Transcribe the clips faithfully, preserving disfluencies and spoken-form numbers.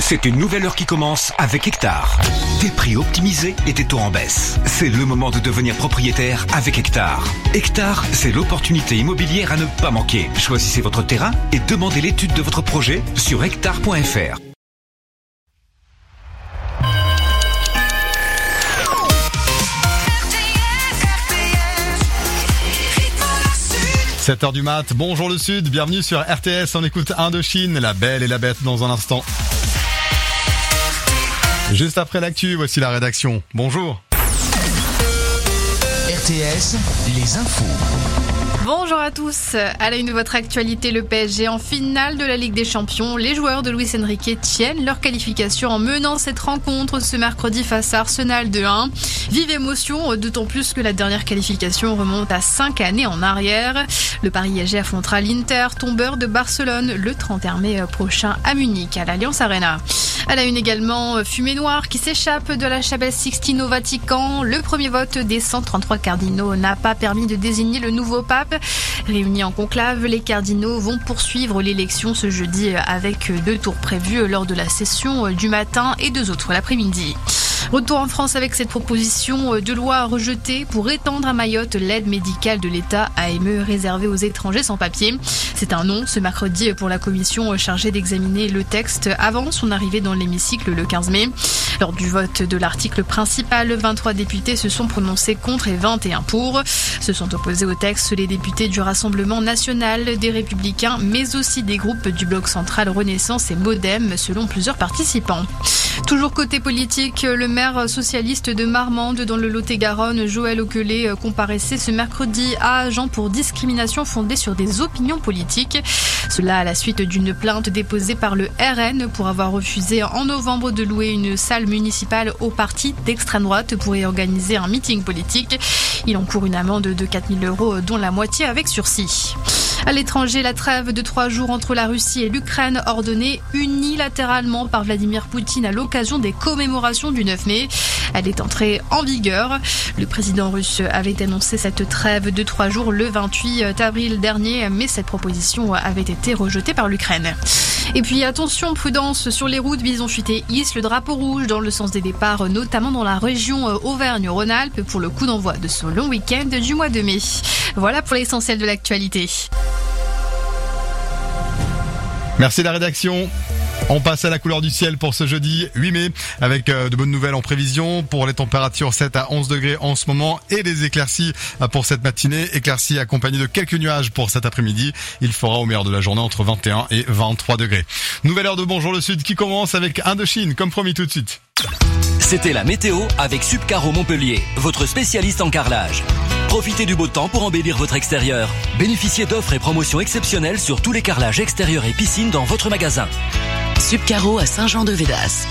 C'est une nouvelle heure qui commence avec Hectare. Des prix optimisés et des taux en baisse. C'est le moment de devenir propriétaire avec Hectare. Hectare, c'est l'opportunité immobilière à ne pas manquer. Choisissez votre terrain et demandez l'étude de votre projet sur hectare point f r. sept heures du mat, bonjour le Sud, bienvenue sur R T S, on écoute Indochine, la belle et la bête dans un instant. Juste après l'actu, voici la rédaction. Bonjour. R T S, les infos. Bonjour à tous. À la une de votre actualité, le P S G en finale de la Ligue des Champions. Les joueurs de Luis Enrique tiennent leur qualification en menant cette rencontre ce mercredi face à Arsenal deux un. Vive émotion, d'autant plus que la dernière qualification remonte à cinq années en arrière. Le Paris S G affrontera l'Inter, tombeur de Barcelone, le trente et un mai prochain à Munich, à l'Allianz Arena. À la une également, fumée noire qui s'échappe de la chapelle Sixtine au Vatican. Le premier vote des cent trente-trois cardinaux n'a pas permis de désigner le nouveau pape. Réunis en conclave, les cardinaux vont poursuivre l'élection ce jeudi avec deux tours prévus lors de la session du matin et deux autres l'après-midi. Retour en France avec cette proposition de loi rejetée pour étendre à Mayotte l'aide médicale de l'État A M E réservée aux étrangers sans papier. C'est un non ce mercredi pour la commission chargée d'examiner le texte avant son arrivée dans l'hémicycle le quinze mai. Lors du vote de l'article principal, vingt-trois députés se sont prononcés contre et vingt et un pour. Se sont opposés au texte les députés du Rassemblement national, des Républicains, mais aussi des groupes du Bloc central Renaissance et Modem, selon plusieurs participants. Toujours côté politique, le maire socialiste de Marmande dans le Lot-et-Garonne, Joël Oquelet, comparaissait ce mercredi à Agen pour discrimination fondée sur des opinions politiques. Cela à la suite d'une plainte déposée par le R N pour avoir refusé en novembre de louer une salle municipale au parti d'extrême droite pour y organiser un meeting politique. Il encourt une amende de quatre mille euros, dont la moitié avec sursis. À l'étranger, la trêve de trois jours entre la Russie et l'Ukraine ordonnée unilatéralement par Vladimir Poutine à l'occasion des commémorations du neuf mai. Elle est entrée en vigueur. Le président russe avait annoncé cette trêve de trois jours le vingt-huit avril dernier, mais cette proposition avait été rejetée par l'Ukraine. Et puis attention, prudence sur les routes, Bison Futé hisse le drapeau rouge dans le sens des départs, notamment dans la région Auvergne-Rhône-Alpes pour le coup d'envoi de ce long week-end du mois de mai. Voilà pour l'essentiel de l'actualité. Merci la rédaction. On passe à la couleur du ciel pour ce jeudi huit mai avec de bonnes nouvelles en prévision pour les températures sept à onze degrés en ce moment et des éclaircies pour cette matinée. Éclaircies accompagnées de quelques nuages pour cet après-midi. Il fera au meilleur de la journée entre vingt et un et vingt-trois degrés. Nouvelle heure de Bonjour le Sud qui commence avec Indochine, comme promis tout de suite. C'était la météo avec Subcaro Montpellier, votre spécialiste en carrelage. Profitez du beau temps pour embellir votre extérieur. Bénéficiez d'offres et promotions exceptionnelles sur tous les carrelages extérieurs et piscines dans votre magasin. Subcaro à Saint-Jean-de-Védas.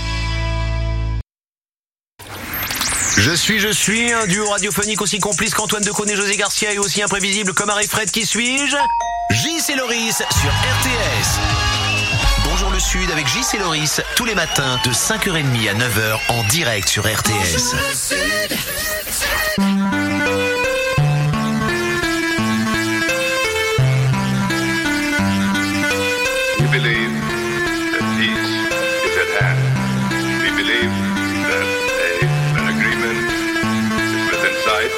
Je suis, je suis, un duo radiophonique aussi complice qu'Antoine Decaune et José Garcia et aussi imprévisible comme Harry Fred. Qui suis-je? J C Loris sur R T S. Bonjour le Sud avec J C Loris tous les matins de cinq heures trente à neuf heures en direct sur R T S. We believe that peace is at hand. We believe that a, an agreement is within sight.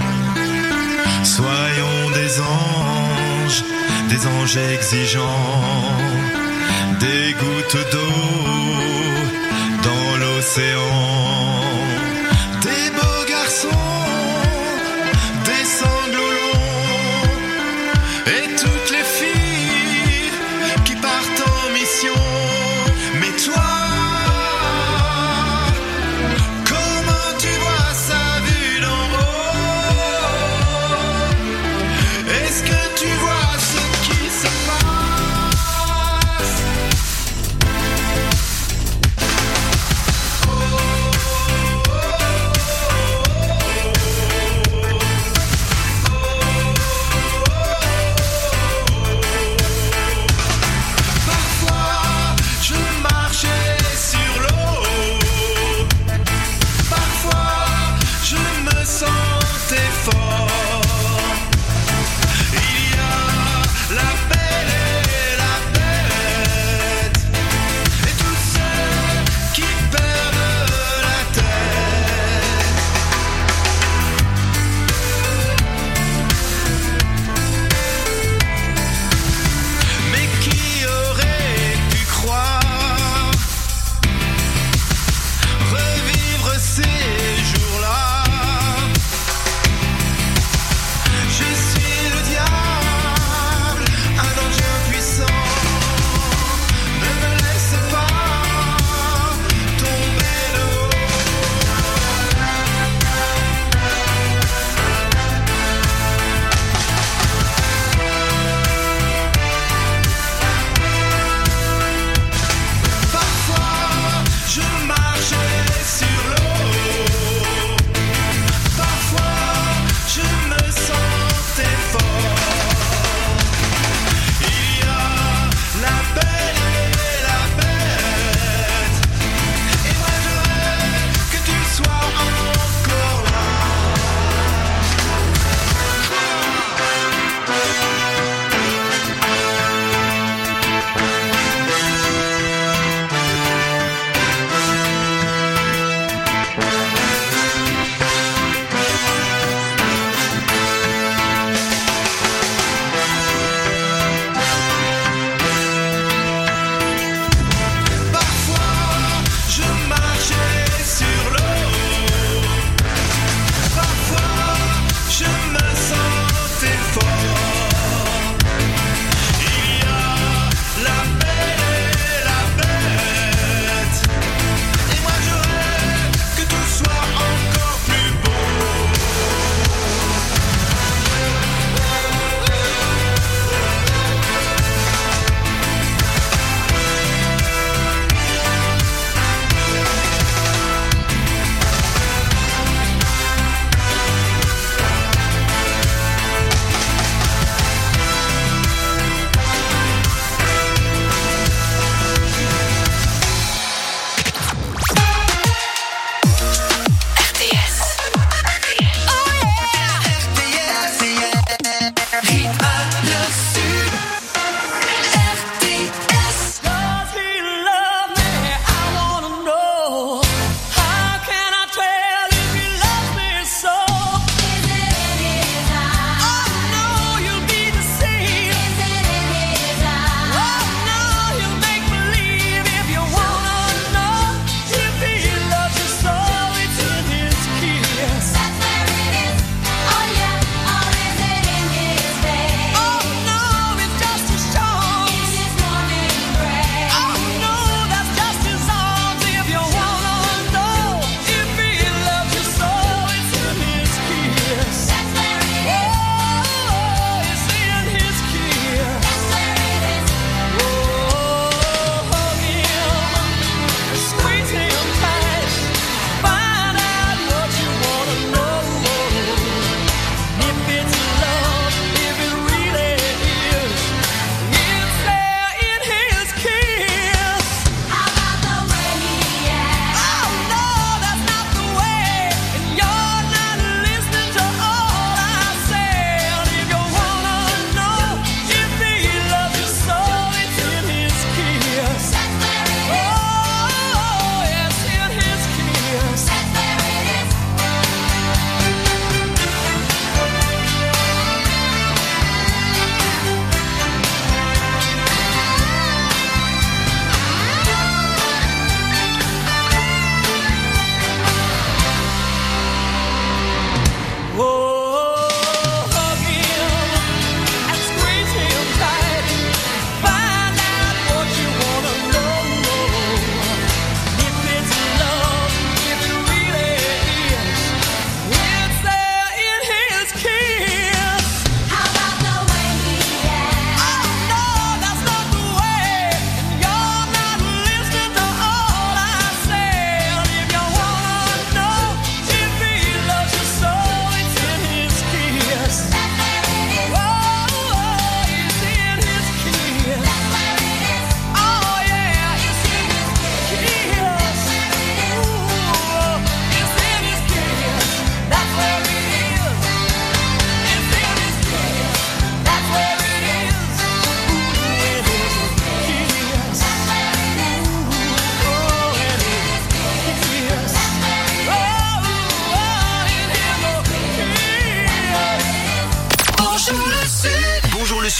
Soyons des anges, des anges exigeants, des gouttes d'eau dans l'océan, des beaux garçons, des sanglots longs, et toutes les filles qui partent en mission. Mais toi, comment tu vois ça vu d'en haut? Est-ce que tu vois ce qui se passe? Oh, oh, oh, oh.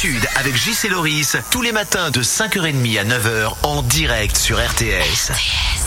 Sud avec J C Loris tous les matins de cinq heures trente à neuf heures en direct sur R T S. R T S.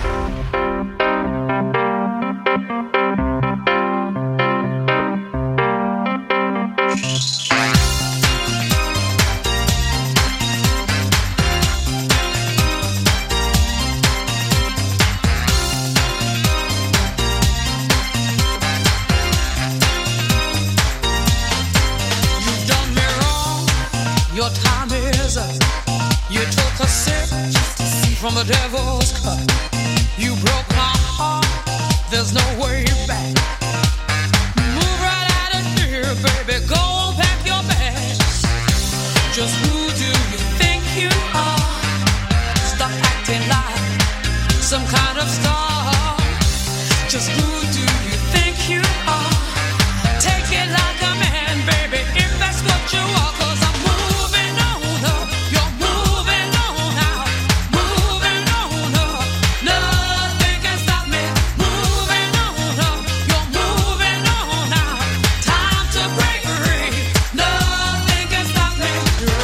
From the devil's cut, you broke my heart, there's no way back. Move right out of here, baby, go pack your bags. Just who do you think you are? Stop acting like some kind of star. Just who do you think you are? Take it like a man, baby, if that's what you are. Cause I'm moving on up, you're moving on out. Moving on up, nothing can stop me. Moving on up, you're moving on out. Time to break free, nothing can stop me.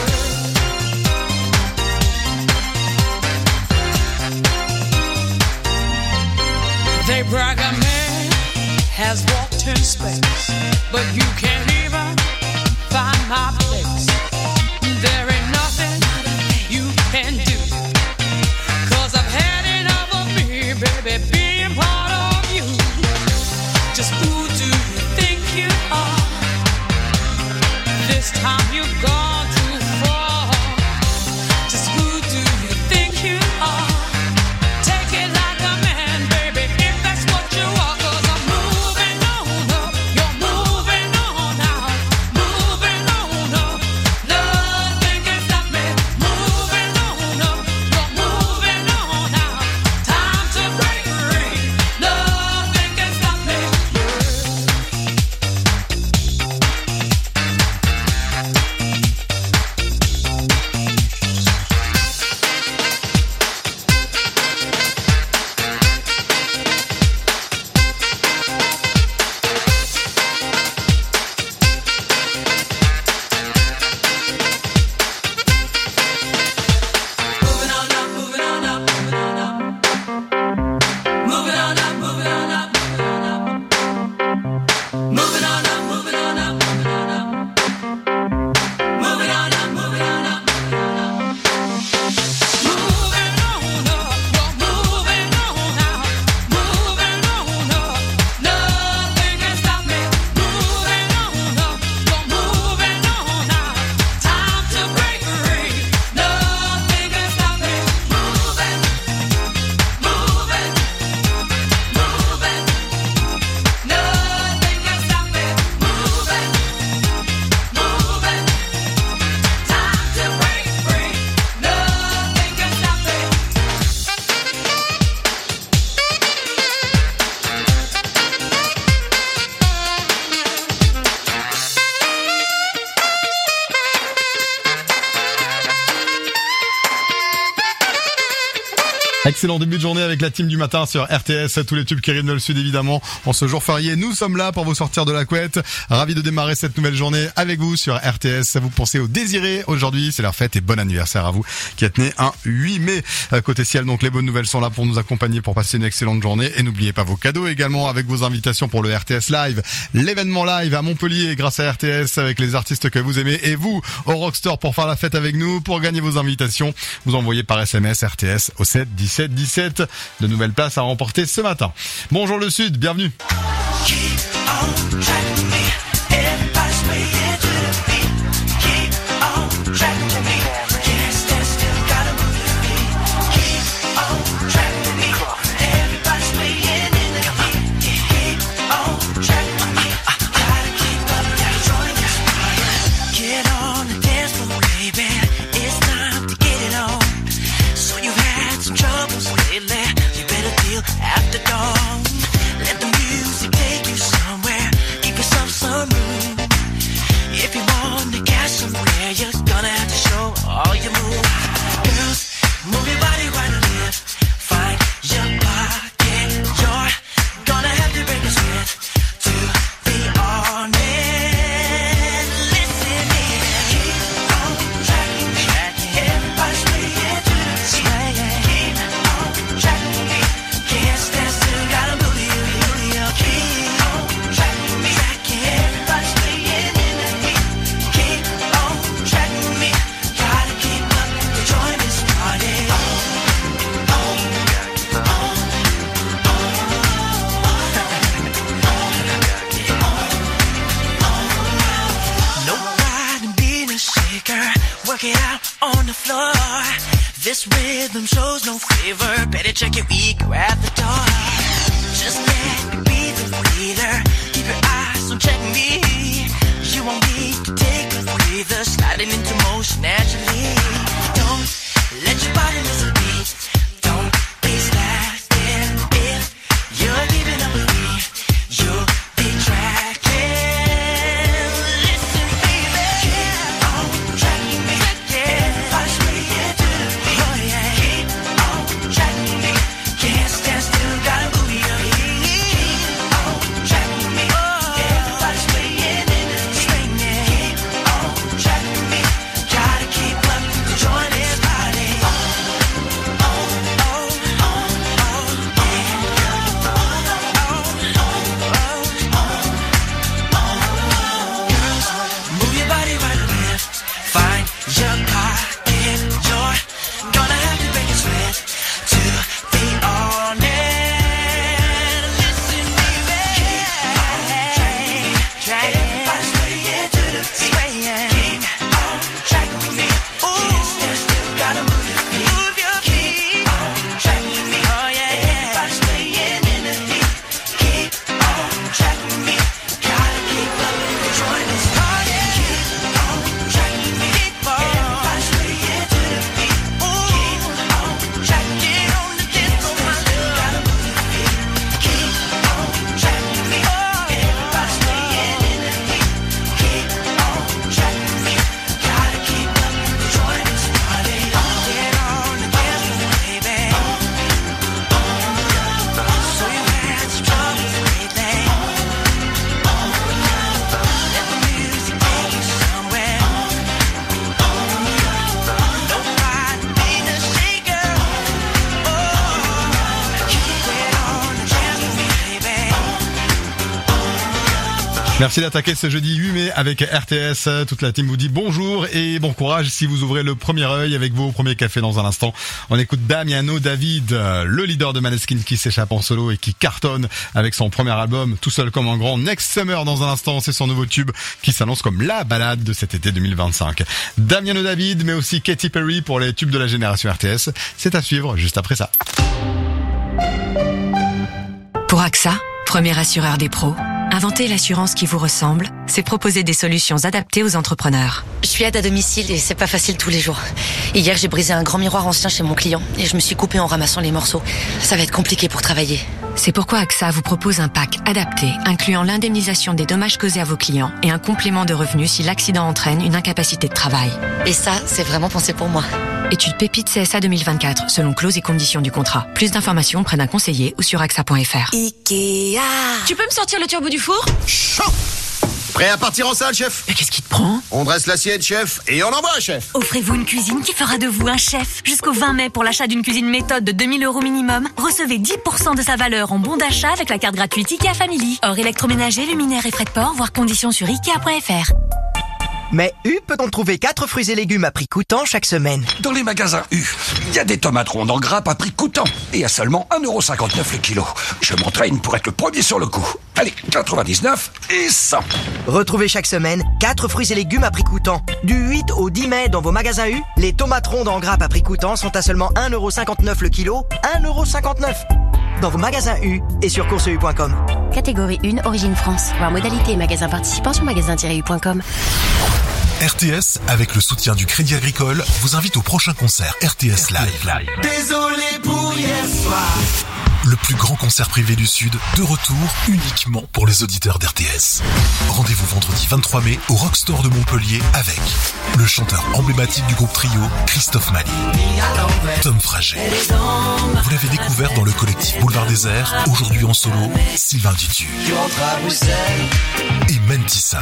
They brag a man has walked in space, but you can't even find my place. There ain't nothing you can do, cause I've had enough of me, baby, being part of you. Just who do you think you are? This time you've gone too far. Just who do you think you are? Take it like a man, baby, if that's what you are. Cause I'm moving on up, you're moving on out. Moving on up, nothing can stop me. Moving on up, you're moving on out. Time to break free, nothing can stop me. Moving on up, moving on up, moving on up. Moving on up, moving on up, moving on up. Moving on up, moving on up, moving on up. Moving on up, moving on up, moving on up. Moving on up, you're moving on out. Moving on up, nothing can stop me. Moving on up, you're moving on out. Time to break free, nothing can stop me. Moving, moving, moving, nothing can stop me. Moving, moving, time to break free, nothing can stop me. Excellent début de journée avec la team du matin sur R T S, tous les tubes qui arrivent dans le sud évidemment. En ce jour férié, nous sommes là pour vous sortir de la couette. Ravi de démarrer cette nouvelle journée avec vous sur R T S. Vous pensez aux désirés aujourd'hui, c'est leur fête et bon anniversaire à vous qui êtes nés un huit mai. Côté ciel, donc les bonnes nouvelles sont là pour nous accompagner pour passer une excellente journée. Et n'oubliez pas vos cadeaux également avec vos invitations pour le R T S Live, l'événement live à Montpellier grâce à R T S avec les artistes que vous aimez et vous au Rockstore pour faire la fête avec nous. Pour gagner vos invitations, vous envoyez par S M S R T S au sept dix-sept dix-sept. De nouvelles places à remporter ce matin. Bonjour le Sud, bienvenue. After dawn, let the music take you somewhere. Keep your This rhythm shows no favor. Better check your ego at the door. Just let me be the leader. Keep your eyes on check me. You won't need to take a breather. Sliding into motion naturally. Don't let your body miss a beat. Don't be slacking. If you're keeping up with me, you'll be tracking. Listen, baby, keep on tracking me. Yeah, watch me get to the beat. Oh yeah, keep on tracking me. Can't stand still, gotta move your feet. Keep on tracking me. Yeah, watch me get in the swing. Keep on tracking me. Gotta keep up to join this party. Oh, oh, oh, oh, oh, yeah. Girls, move your body right or left. Find your pocket. You're gonna have to break a sweat to be on it. Listen, baby. Keep on tracking me. Everybody's ready to get to the beat. Keep on tracking with me. Can't stand still, gotta move your feet. Move your feet. Keep on tracking me. Oh yeah, everybody's playing in the heat. Keep on tracking with me. Gotta keep up and join this party. Keep on tracking me. Everybody's playing to the beat. Keep on tracking. Get on the dance floor, my love. Gotta move your feet. Keep on tracking me. Everybody's playing in the heat. Keep on tracking me. Gotta keep up and join this party. Get on the dance floor, baby. So you had some troubles lately. Let the music take you somewhere. No pride in a shaker. Oh, get on the dance floor, baby. Merci d'attaquer ce jeudi huit mai avec R T S. Toute la team vous dit bonjour et bon courage si vous ouvrez le premier œil avec vos premiers cafés dans un instant. On écoute Damiano David, le leader de Maneskin qui s'échappe en solo et qui cartonne avec son premier album Tout seul comme un grand. Next Summer dans un instant, c'est son nouveau tube qui s'annonce comme la balade de cet été deux mille vingt-cinq. Damiano David mais aussi Katy Perry pour les tubes de la génération R T S. C'est à suivre juste après ça. Pour AXA, premier assureur des pros, inventer l'assurance qui vous ressemble, c'est proposer des solutions adaptées aux entrepreneurs. Je suis aide à domicile et c'est pas facile tous les jours. Hier, j'ai brisé un grand miroir ancien chez mon client et je me suis coupée en ramassant les morceaux. Ça va être compliqué pour travailler. C'est pourquoi AXA vous propose un pack adapté, incluant l'indemnisation des dommages causés à vos clients et un complément de revenus si l'accident entraîne une incapacité de travail. Et ça, c'est vraiment pensé pour moi. Étude Pépite C S A deux mille vingt-quatre, selon clauses et conditions du contrat. Plus d'informations auprès d'un conseiller ou sur A X A point F R. Ikea. Tu peux me sortir le turbo du four ? Chaud ! Prêt à partir en salle, chef ? Mais qu'est-ce qui te prend ? On dresse l'assiette, chef, et on envoie, chef. Offrez-vous une cuisine qui fera de vous un chef. Jusqu'au vingt mai, pour l'achat d'une cuisine méthode de deux mille euros minimum, recevez dix pour cent de sa valeur en bon d'achat avec la carte gratuite Ikea Family. Hors électroménager, luminaire et frais de port, voire conditions sur Ikea point F R. Mais U peut-on trouver quatre fruits et légumes à prix coûtant chaque semaine. Dans les magasins U, il y a des tomates rondes en grappe à prix coûtant et à seulement un euro cinquante-neuf le kilo. Je m'entraîne pour être le premier sur le coup. Allez, quatre-vingt-dix-neuf et cent. Retrouvez chaque semaine quatre fruits et légumes à prix coûtant. Du huit au dix mai dans vos magasins U, les tomates rondes en grappe à prix coûtant sont à seulement un euro cinquante-neuf le kilo. un euro cinquante-neuf dans vos magasins U et sur course u point com. Catégorie un, origine France. Voir modalité et magasins participants sur magasin tiret u point com. R T S, avec le soutien du Crédit Agricole, vous invite au prochain concert R T S Live. Désolé pour hier soir. Le plus grand concert privé du Sud, de retour uniquement pour les auditeurs d'R T S. Rendez-vous vendredi vingt-trois mai au Rockstore de Montpellier avec le chanteur emblématique du groupe Trio, Christophe Maé, Tom Frager. Vous l'avez découvert dans le collectif Boulevard Désert, aujourd'hui en solo, Sylvain Dutu. Et Mentissa.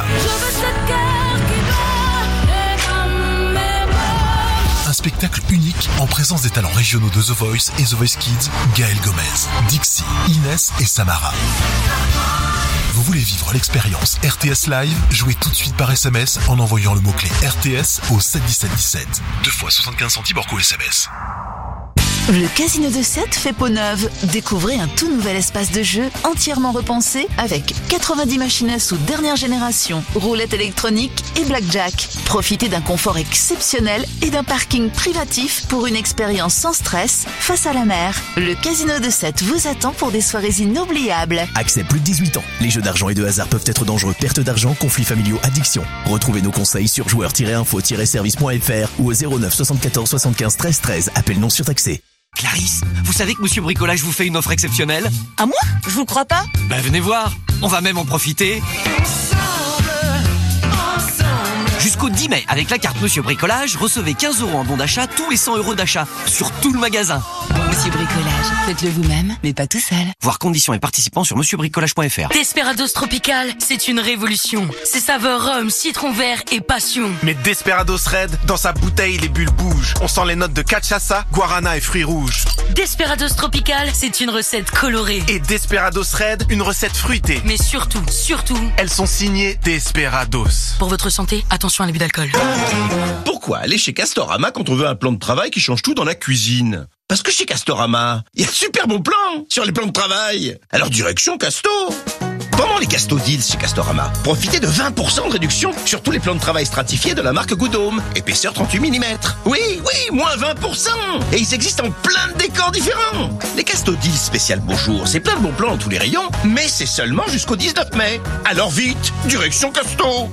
Un spectacle unique en présence des talents régionaux de The Voice et The Voice Kids, Gaël Gomez, Dixie, Inès et Samara. Vous voulez vivre l'expérience R T S Live? Jouez tout de suite par S M S en envoyant le mot-clé R T S au sept dix-sept dix-sept. deux fois soixante-quinze centimes hors coût S M S. Le Casino de Sète fait peau neuve. Découvrez un tout nouvel espace de jeu entièrement repensé avec quatre-vingt-dix machines à sous dernière génération, roulettes électroniques et blackjack. Profitez d'un confort exceptionnel et d'un parking privatif pour une expérience sans stress face à la mer. Le Casino de Sète vous attend pour des soirées inoubliables. Accès plus de dix-huit ans. Les jeux d'argent et de hasard peuvent être dangereux. Perte d'argent, conflits familiaux, addiction. Retrouvez nos conseils sur joueurs tiret info tiret service point f r ou au zéro neuf soixante-quatorze soixante-quinze treize treize. Appel non surtaxé. Clarisse, vous savez que Monsieur Bricolage vous fait une offre exceptionnelle? À moi? Je vous crois pas. Ben venez voir, on va même en profiter. Jusqu'au dix mai, avec la carte Monsieur Bricolage, recevez quinze euros en bon d'achat tous les cent euros d'achat sur tout le magasin. Monsieur Bricolage, faites-le vous-même, mais pas tout seul. Voir conditions et participants sur monsieur bricolage point f r. Desperados Tropical, c'est une révolution. C'est saveur rhum, citron vert et passion. Mais Desperados Red, dans sa bouteille, les bulles bougent. On sent les notes de cachaça, guarana et fruits rouges. Desperados Tropical, c'est une recette colorée. Et Desperados Red, une recette fruitée. Mais surtout, surtout, elles sont signées Desperados. Pour votre santé, attention à l'abus d'alcool. Pourquoi aller chez Castorama quand on veut un plan de travail qui change tout dans la cuisine? Parce que chez Castorama, il y a de super bons plans sur les plans de travail. Alors direction Casto. Pendant les Casto Deals chez Castorama, profitez de vingt pour cent de réduction sur tous les plans de travail stratifiés de la marque Goodhome. Épaisseur trente-huit millimètres. Oui, oui, moins vingt pour cent. Et ils existent en plein de décors différents. Les Casto Deals spécial Bonjour, c'est plein de bons plans dans tous les rayons, mais c'est seulement jusqu'au dix-neuf mai. Alors vite, direction Casto.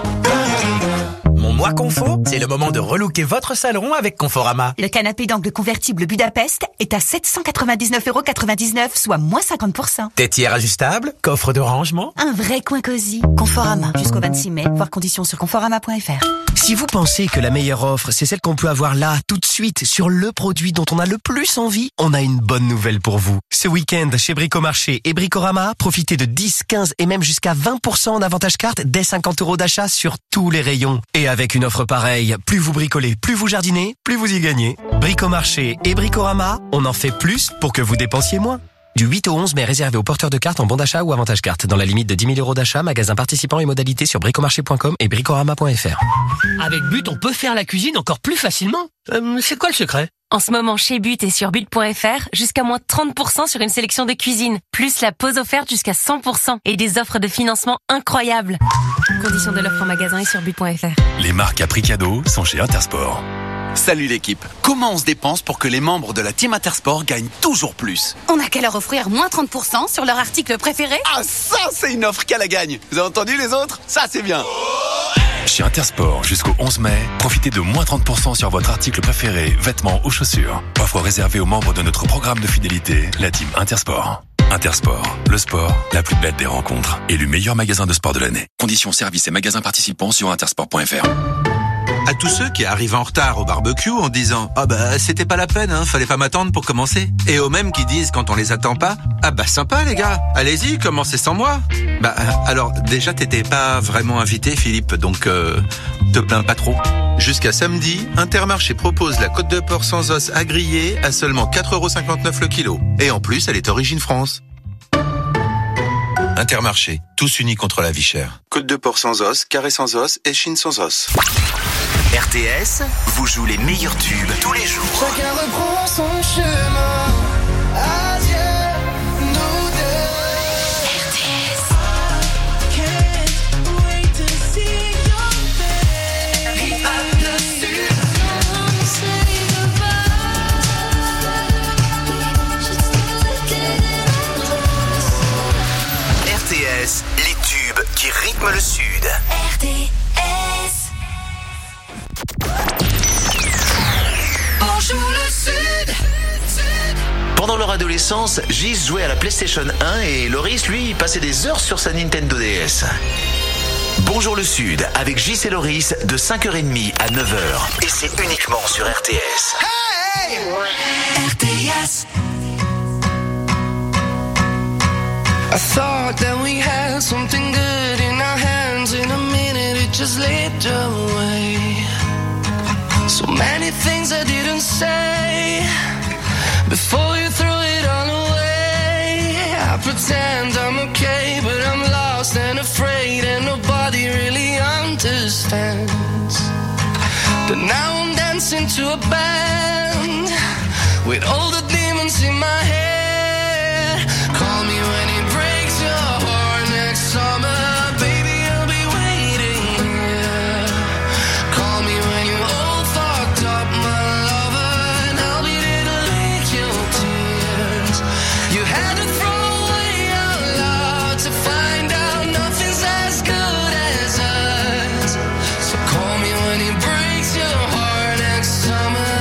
Mon mois confo, c'est le moment de relooker votre salon avec Conforama. Le canapé d'angle convertible Budapest est à sept cent quatre-vingt-dix-neuf euros quatre-vingt-dix-neuf, soit moins cinquante pour cent. Tétière ajustable, coffre de rangement. Un vrai coin cosy. Conforama, jusqu'au vingt-six mai, voir conditions sur conforama point f r. Si vous pensez que la meilleure offre, c'est celle qu'on peut avoir là, tout de suite, sur le produit dont on a le plus envie, on a une bonne nouvelle pour vous. Ce week-end, chez Bricomarché et Bricorama, profitez de dix, quinze et même jusqu'à vingt pour cent en avantage carte dès cinquante euros d'achat sur tous les rayons. Et avec une offre pareille, plus vous bricolez, plus vous jardinez, plus vous y gagnez. Bricomarché et Bricorama, on en fait plus pour que vous dépensiez moins. Du huit au onze mai, réservé aux porteurs de cartes en bon d'achat ou avantage carte. Dans la limite de dix mille euros d'achat, magasin participant et modalités sur bricomarché point com et bricorama point f r. Avec But, on peut faire la cuisine encore plus facilement. Euh, c'est quoi le secret? En ce moment, chez But et sur but point f r, jusqu'à moins trente pour cent sur une sélection de cuisine, plus la pause offerte jusqu'à cent pour cent et des offres de financement incroyables. Conditions de l'offre en magasin et sur but point f r. Les marques à prix cadeau sont chez Intersport. Salut l'équipe. Comment on se dépense pour que les membres de la Team Intersport gagnent toujours plus? On a qu'à leur offrir moins trente pour cent sur leur article préféré. Ah, ça c'est une offre qu'à la gagne. Vous avez entendu les autres? Ça c'est bien. Chez Intersport, jusqu'au onze mai, profitez de moins trente pour cent sur votre article préféré, vêtements ou chaussures. Offre réservée aux membres de notre programme de fidélité, la Team Intersport. Intersport, le sport, la plus belle des rencontres. Élu meilleur magasin de sport de l'année. Conditions, services et magasins participants sur intersport point f r. À tous ceux qui arrivent en retard au barbecue en disant « Ah bah c'était pas la peine, hein, fallait pas m'attendre pour commencer ». Et aux mêmes qui disent quand on les attend pas « Ah bah sympa les gars, allez-y, commencez sans moi ». Bah alors déjà t'étais pas vraiment invité Philippe, donc euh, te plains pas trop. Jusqu'à samedi, Intermarché propose la côte de porc sans os à griller à seulement quatre euros cinquante-neuf le kilo. Et en plus elle est origine France. Intermarché, tous unis contre la vie chère. Côte de porc sans os, carré sans os et chine sans os. R T S vous joue les meilleurs tubes tous les jours. Chacun reprend son chemin. Adieu, nous deux. R T S. Can't wait to see your face. Rive à le sud. Don't say goodbye. Just look at R T S, les tubes qui rythment le sud. R T S. Bonjour le sud. Pendant leur adolescence, Gis jouait à la PlayStation un et Loris, lui, passait des heures sur sa Nintendo D S. Bonjour le Sud, avec Gis et Loris, de cinq heures trente à neuf heures. Et c'est uniquement sur R T S. Hey! R T S. I thought that we had something good in our hands. In a minute it just slipped away. So many things I didn't say before you threw it all away. I pretend I'm okay, but I'm lost and afraid, and nobody really understands. But now I'm dancing to a band with all the demons in my head. Call me when it breaks your heart next summer. Baby, I'll be waiting here. Call me when you're all fucked up, my lover, and I'll be there to lick your tears. You had to throw away our love to find out nothing's as good as us. So call me when it breaks your heart next summer.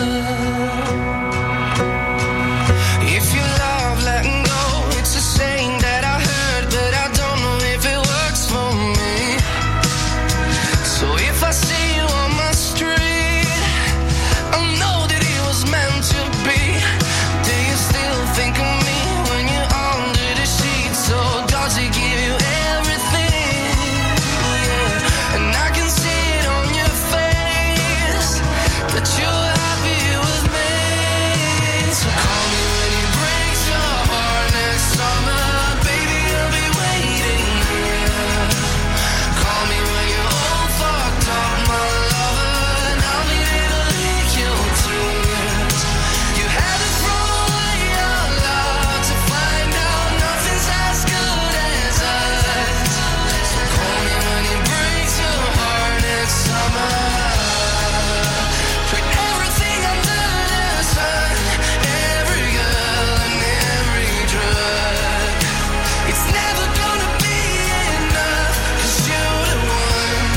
If you love letting go, it's a saying that I heard, but I don't know if it works for me. So if I see you on my street, I'll know that it was meant to be. Do you still think of me when you're under the sheets? So does it give you everything? Yeah. And I can see it on your face that you're happy with me. So call me when it breaks your heart next summer. Baby, I'll be waiting here. Call me when you're all fucked up, my lover, and I'll be there to lick your tears. You had to throw away your love to find out nothing's as good as us. So call me when it breaks your heart next summer. Put everything under the sun, every girl and every drug. It's never gonna be enough, 'cause you're the one.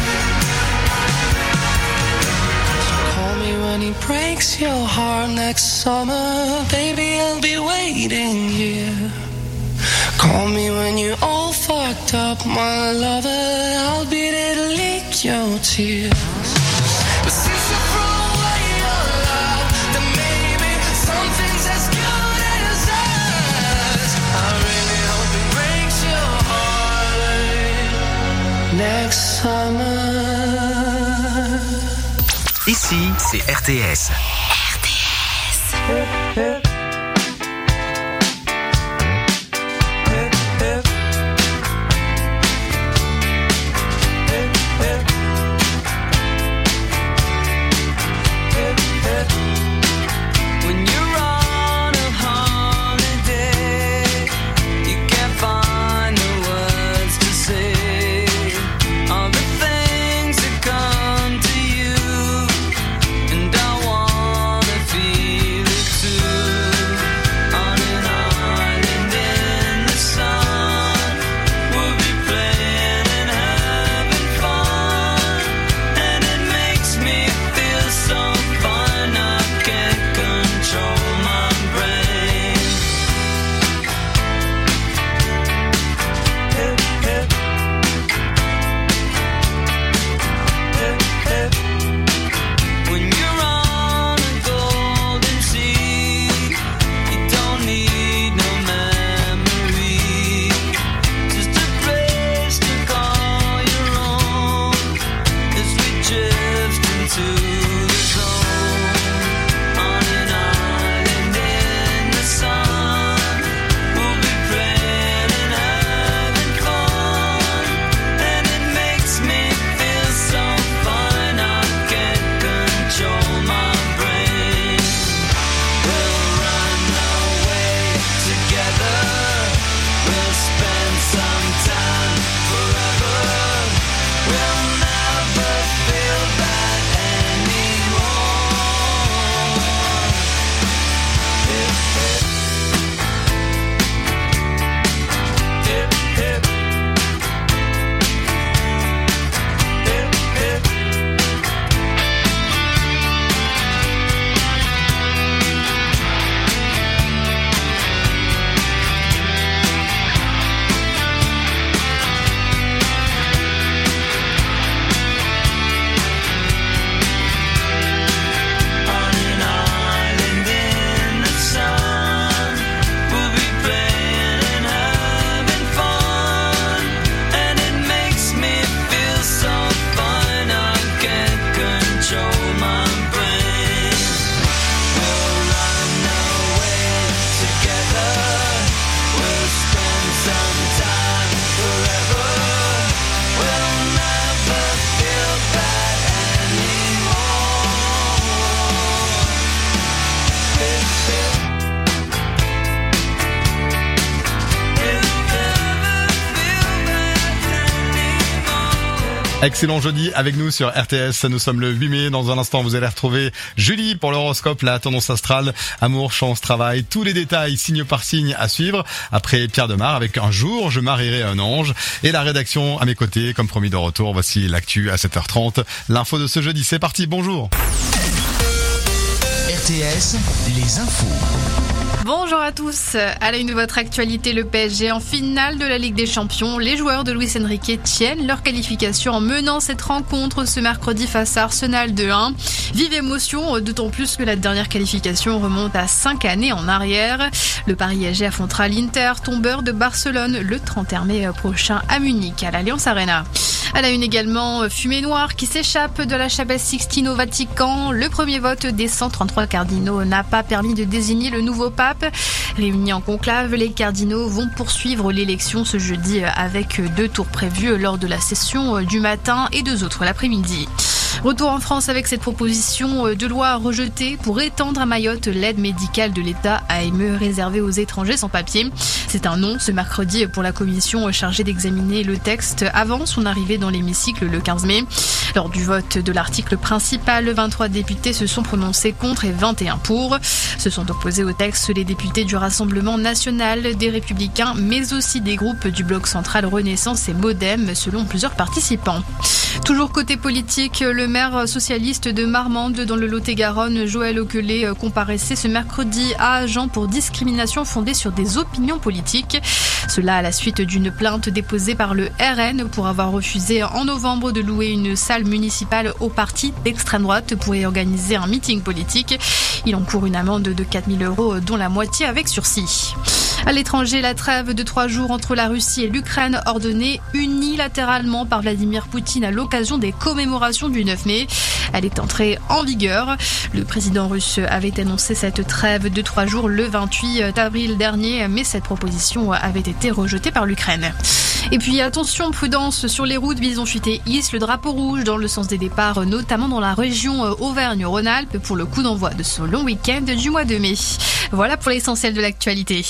So call me when it breaks your heart next summer. Baby, I'll be waiting here. Call me when you're all fucked up, my lover. I'll be there to lick your tears. But since I throw away your love, then maybe something's as good as us. I really hope it breaks your heart next summer. Ici, c'est R T S. When you're on a holiday, you can't find the words to say all the things that come to you, and I wanna feel it too. Excellent jeudi avec nous sur R T S. Nous sommes le huit mai. Dans un instant, vous allez retrouver Julie pour l'horoscope, la tendance astrale, amour, chance, travail. Tous les détails, signe par signe, à suivre. Après Pierre Demar avec Un jour, je marierai un ange. Et la rédaction à mes côtés, comme promis de retour. Voici l'actu à sept heures trente. L'info de ce jeudi, c'est parti. Bonjour. R T S, les infos. Bonjour à tous. À la une de votre actualité, le P S G en finale de la Ligue des Champions. Les joueurs de Luis Enrique tiennent leur qualification en menant cette rencontre ce mercredi face à Arsenal deux un. Vive émotion, d'autant plus que la dernière qualification remonte à cinq années en arrière. Le Paris S G affrontera l'Inter, tombeur de Barcelone, le trente et un mai prochain à Munich, à l'Allianz Arena. À la une également, fumée noire qui s'échappe de la chapelle Sixtine au Vatican. Le premier vote des cent trente-trois cardinaux n'a pas permis de désigner le nouveau pape. Réunis en conclave, les cardinaux vont poursuivre l'élection ce jeudi avec deux tours prévus lors de la session du matin et deux autres l'après-midi. Retour en France avec cette proposition de loi rejetée pour étendre à Mayotte l'aide médicale de l'État A M E réservée aux étrangers sans papier. C'est un non ce mercredi pour la commission chargée d'examiner le texte avant son arrivée dans l'hémicycle le quinze mai. Lors du vote de l'article principal, vingt-trois députés se sont prononcés contre et vingt et un pour. Se sont opposés au texte les députés du Rassemblement national, des Républicains, mais aussi des groupes du Bloc central Renaissance et Modem, selon plusieurs participants. Toujours côté politique, le maire socialiste de Marmande dans le Lot-et-Garonne, Joël Oquelet, comparaissait ce mercredi à Agen pour discrimination fondée sur des opinions politiques. Cela à la suite d'une plainte déposée par le R N pour avoir refusé en novembre de louer une salle municipale au parti d'extrême droite pour y organiser un meeting politique. Il encourt une amende de quatre mille euros, dont la moitié avec sursis. À l'étranger, la trêve de trois jours entre la Russie et l'Ukraine ordonnée unilatéralement par Vladimir Poutine à l'occasion des commémorations du neuf mai. Elle est entrée en vigueur. Le président russe avait annoncé cette trêve de trois jours le vingt-huit avril dernier, mais cette proposition avait été rejetée par l'Ukraine. Et puis attention, prudence sur les routes. Bison Futé hisse le drapeau rouge dans le sens des départs, notamment dans la région Auvergne-Rhône-Alpes pour le coup d'envoi de ce long week-end du mois de mai. Voilà pour l'essentiel de l'actualité.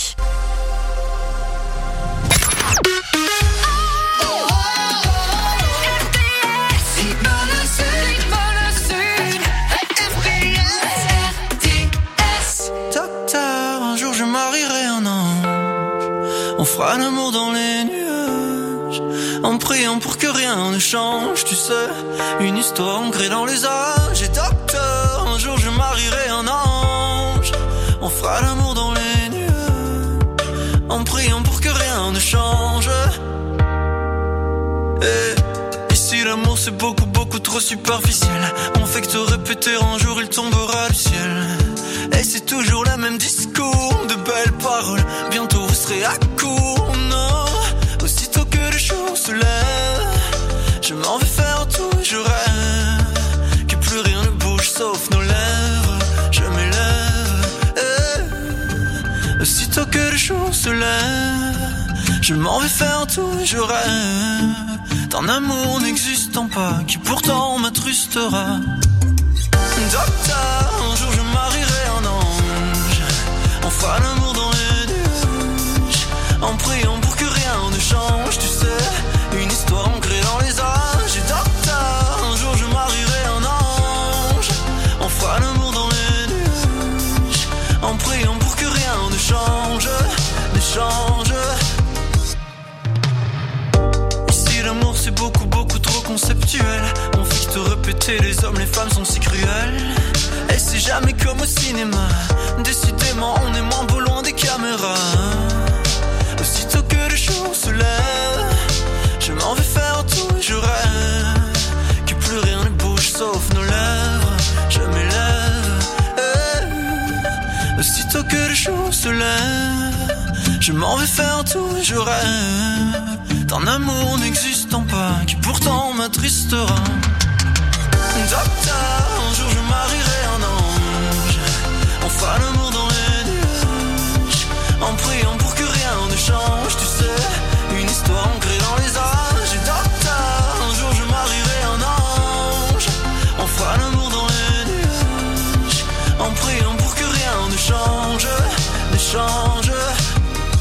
On fera l'amour dans les nuages, en priant pour que rien ne change, tu sais, une histoire ancrée dans les âges. Et docteur, un jour je marierai un ange. On fera l'amour dans les nuages, en priant pour que rien ne change. Et ici l'amour c'est beaucoup beaucoup trop superficiel. On fait que te répéter un jour il tombera du ciel. Et c'est toujours le même discours, de belles paroles. Bientôt vous serez à court, non. Aussitôt que le jour se lève, je m'en vais faire tout, je rêve que plus rien ne bouge sauf nos lèvres. Je m'élève, eh. Aussitôt que le jour se lève, je m'en vais faire tout, je rêve d'un amour n'existant pas, qui pourtant m'attrustera. Docteur, un jour je marierai un ange. On fera l'amour dans les nuages, en priant pour que rien ne change, tu sais, une histoire ancrée dans les âges. Et docteur, un jour je marierai un ange. On fera l'amour dans les nuages, en priant pour que rien ne change, ne change. Ici l'amour c'est beaucoup beaucoup trop conceptuel. On fait que te répéter, les hommes les femmes sont si cruels. Et c'est jamais comme au cinéma, décidément on est moins beau loin des caméras. Aussitôt que le jour se lève, je m'en vais faire tout, je rêve que plus rien ne bouge sauf nos lèvres. Je m'élève, eh. Aussitôt que le jour se lève, je m'en vais faire tout, je rêve d'un amour n'existant pas, qui pourtant m'attristera. Docteur, un jour je marierai un ange. On fera l'amour dans les nuages, en priant pour que rien ne change, tu sais, une histoire ancrée dans les âges. Et docteur, un jour je marierai un ange. On fera l'amour dans les nuages, en priant pour que rien ne change, ne change.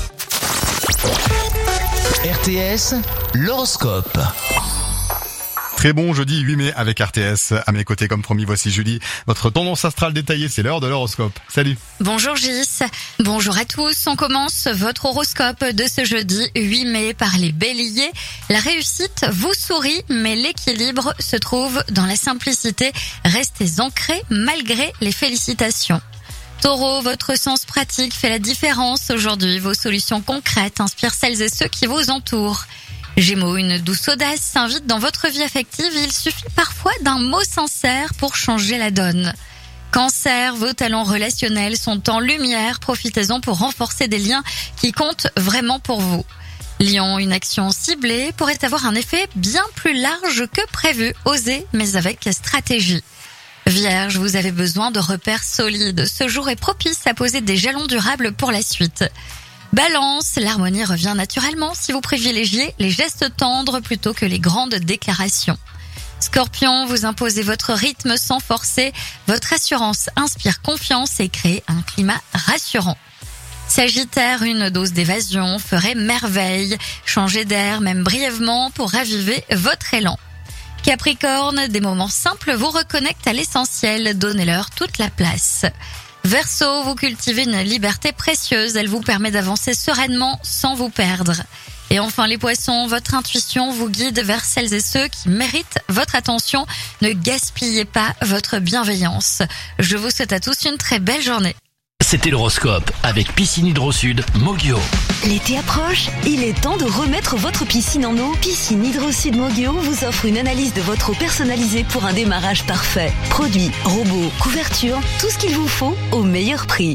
R T S, l'horoscope. Très bon jeudi huit mai avec R T S. À mes côtés, comme promis, voici Julie. Votre tendance astrale détaillée, c'est l'heure de l'horoscope. Salut. Bonjour Gis. Bonjour à tous. On commence votre horoscope de ce jeudi huit mai par les béliers. La réussite vous sourit, mais l'équilibre se trouve dans la simplicité. Restez ancrés malgré les félicitations. Taureau, votre sens pratique fait la différence aujourd'hui. Vos solutions concrètes inspirent celles et ceux qui vous entourent. Gémeaux, une douce audace s'invite dans votre vie affective. Il suffit parfois d'un mot sincère pour changer la donne. Cancer, vos talents relationnels sont en lumière. Profitez-en pour renforcer des liens qui comptent vraiment pour vous. Lion, une action ciblée pourrait avoir un effet bien plus large que prévu. Osez, mais avec stratégie. Vierge, vous avez besoin de repères solides. Ce jour est propice à poser des jalons durables pour la suite. Balance, l'harmonie revient naturellement si vous privilégiez les gestes tendres plutôt que les grandes déclarations. Scorpion, vous imposez votre rythme sans forcer. Votre assurance inspire confiance et crée un climat rassurant. Sagittaire, une dose d'évasion ferait merveille. Changez d'air, même brièvement, pour raviver votre élan. Capricorne, des moments simples vous reconnectent à l'essentiel. Donnez-leur toute la place. Verseau, vous cultivez une liberté précieuse. Elle vous permet d'avancer sereinement sans vous perdre. Et enfin les poissons, votre intuition vous guide vers celles et ceux qui méritent votre attention. Ne gaspillez pas votre bienveillance. Je vous souhaite à tous une très belle journée. C'était l'horoscope avec Piscine Hydro Sud Mogio. L'été approche, il est temps de remettre votre piscine en eau. Piscine Hydro Sud Mogio vous offre une analyse de votre eau personnalisée pour un démarrage parfait. Produits, robots, couverture, tout ce qu'il vous faut au meilleur prix.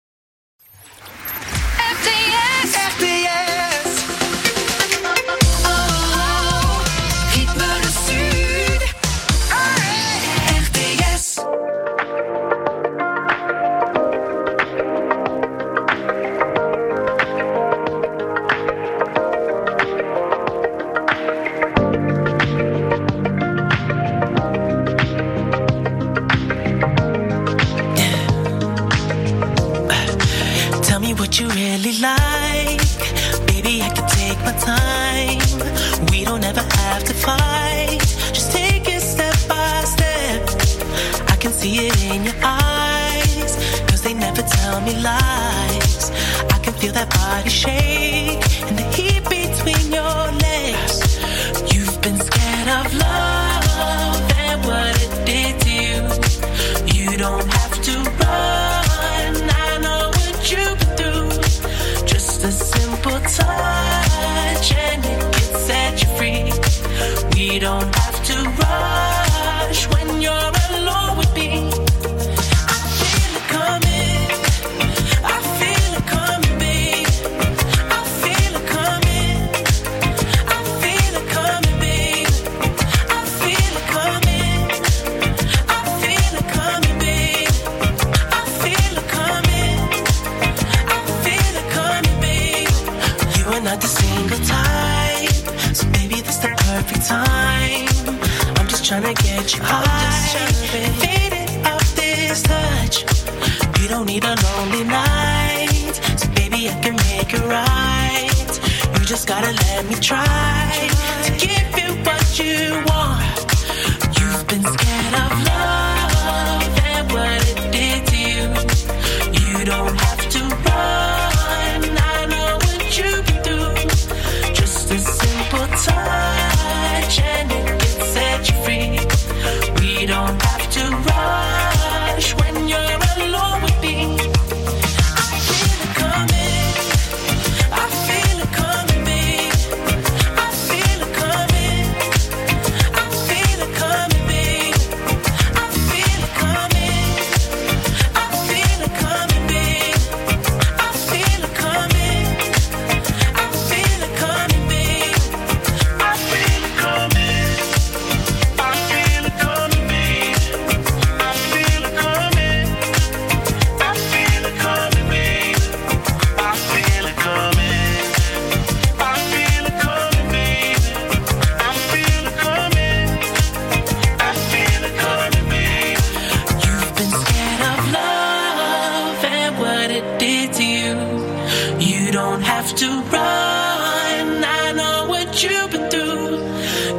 R T S, R T S. Oh, rythme le sud. R T S. What you really like, baby, I can take my time. We don't ever have to fight. Just take it step by step. I can see it in your eyes, cause they never tell me lies. I can feel that body shake and the heat between your legs. You've been scared of love and what it did to you. You don't have to run, I know what you've been through. Just a simple touch and it can set you free. We don't have to rush when you're alone with me. I feel it coming, I feel it coming, babe. I feel it coming, I feel it coming, babe. I feel it coming, I feel it coming, babe. I feel it coming, I feel it coming, babe. You are not the single type, so maybe this the perfect time. I'm just trying to get you high, faded off this touch. You don't need a lonely night, so baby I can make it right. You just gotta let me try to give you what you want. You've been scared of love and what it did to you. You don't have to run, I know what you've been through. Just a simple touch and it can set you free. We don't have to rush when you're alone with me. I feel it coming, I feel it coming, babe. I feel